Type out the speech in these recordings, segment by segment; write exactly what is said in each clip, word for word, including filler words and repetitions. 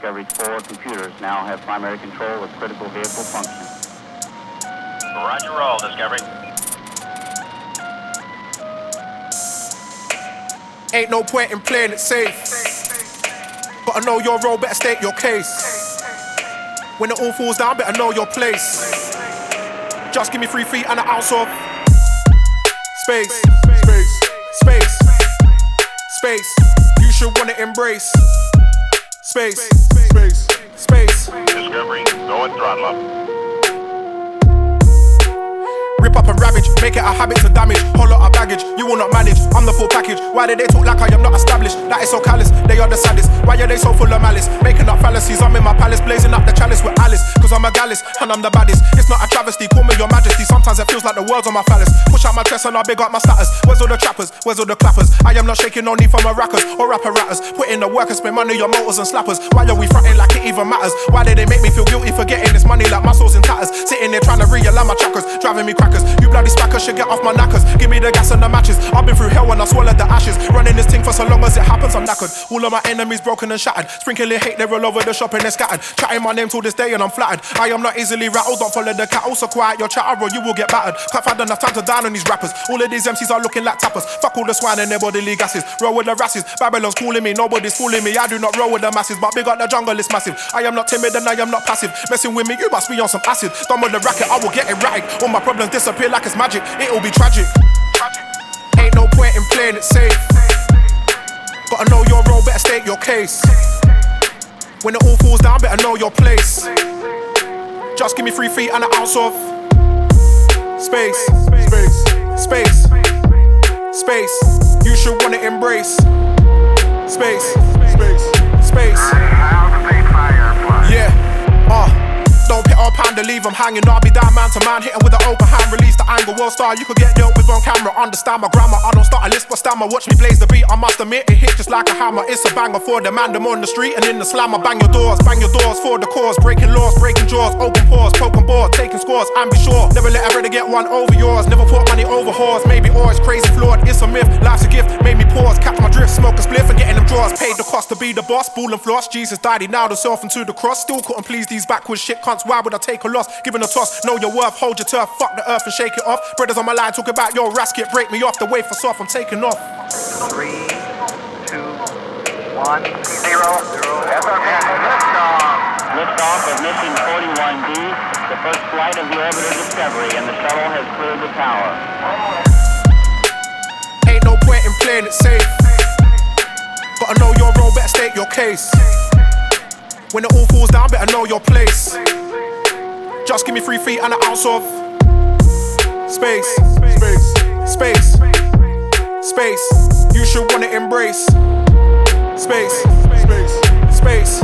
Discovery's four computers now have primary control of critical vehicle function. Roger roll, Discovery. Ain't no point in playing it safe. Gotta know your role, better state your case. When it all falls down, better know your place. Just give me three feet and an ounce of space, space, space, space. You should wanna embrace space, space, space. Discovery, go and throttle up. Rip up and ravage, make it a habit to damage. Whole lot of baggage, you will not manage. I'm the full package. Why do they talk like I am not established? That is so callous, they are the saddest. Why are they so full of malice? Making up fallacies, I'm in my palace, blazing up the chalice with Alice. Cause I'm a gallus, and I'm the baddest. It's not a travesty, call me your majesty. Sometimes it feels like the world's on my phallus. Push out my chest and I big up my status. Where's all the trappers? Where's all the clappers? I am not shaking no need for my rackers or apparatus. Put in the work and spend money on motors and slappers. Why are we fronting like it even matters? Why do they make me feel guilty for getting this money like muscles in tatters? Sitting there trying to realign my chakras, driving me crackers. You bloody spackers should get off my knackers. Give me the gas and the matches. I've been through hell when I swallowed the ashes. Running this thing for so long as it happens, I'm knackered. All of my enemies broken and shattered. Sprinkling hate, they're all over the shop and they're scattered. Chatting my name till this day and I'm flattered. I am not easily rattled, don't follow the cattle. So quiet your chatter or you will get battered. Can't find enough time to down on these rappers. All of these M Cs are looking like tappers. Fuck all the swine and their bodily gases. Roll with the rasses. Babylon's calling me, nobody's fooling me. I do not roll with the masses, but big up the jungle, it's massive. I am not timid and I am not passive. Messing with me, you must be on some acid. Done with the racket, I will get erratic. All my problems disappear like it's magic. It'll be tragic. Ain't no point in playing it safe. Gotta know your role, better state your case. When it all falls down, better know your place. Just give me three feet and an ounce of space, space, space, space. You should wanna embrace space, space, space. Yeah, uh. Don't pit or pound to leave them hanging. I'll be down man to man, hitting with an open hand. Release the anger, world star, you could get dealt with on camera. Understand my grammar, I don't start a list but stammer. Watch me blaze the beat, I must admit it hit just like a hammer. It's a banger for the man, them on the street and in the slammer. Bang your doors, bang your doors for the cause. Breaking laws, breaking jaws, open pores, poking boards, taking scores, and be sure never let a brother get one over yours. Never put money over whores, maybe or it's crazy flawed. It's a myth, life's a gift, made me pause. Catch my drift, smoke a spliff and getting them draws. Paid the cost to be the boss, ball and floss. Jesus died, he nailed himself into the cross. Still couldn't please these backwards shit cunts, why would I take a loss? Giving a toss, know your worth, hold your turf, fuck the earth and shake it off. Brothers on my line talk about your rasket, break me off, the way for soft, I'm taking off. Three, two, one, zero, zero. Liftoff. Liftoff of mission forty-one D, the first flight of the orbiter Discovery, and the shuttle has cleared the tower. Ain't no point in playing it safe. Gotta know your role, better state your case. When it all falls down, better know your place. Just give me three feet and an ounce of space, space, space, space. You should wanna embrace space, space, space.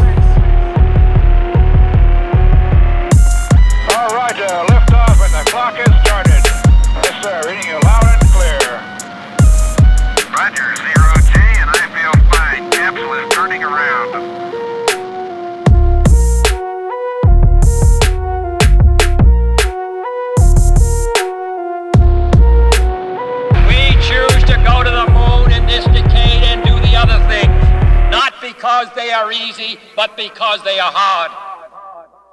All right, uh, lift off and the clock has started. Yes, sir, reading you loud and clear. Roger, zero G, and I feel fine. Capsule is turning around. Go to the moon in this decade and do the other things, not because they are easy, but because they are hard.